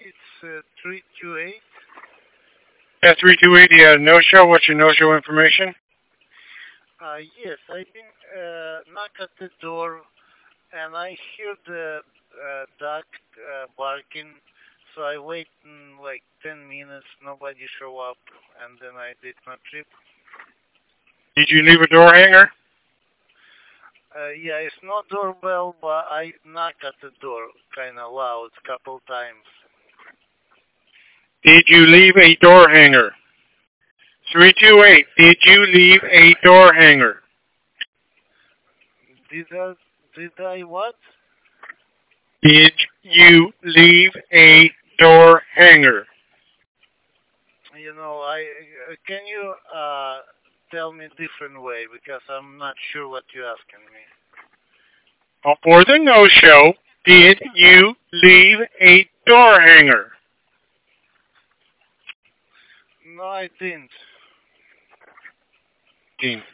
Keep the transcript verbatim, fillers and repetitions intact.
It's uh, three two eight. Yeah, three two eight, you had a no-show. What's your no-show information? Uh, yes, I've been uh, knock at the door and I hear the uh, dog uh, barking. So I wait mm, like ten minutes, nobody show up, and then I did my trip. Did you leave a door hanger? Uh, yeah, it's not doorbell, but I knock at the door kind of loud couple times. Did you leave a door hanger? three two eight, did you leave a door hanger? Did I? Did I what? Did you leave a door hanger? You know, I uh, can you uh tell me different way because I'm not sure what you're asking me. Uh, For the no-show, did you leave a door hanger? No, I didn't. Dean.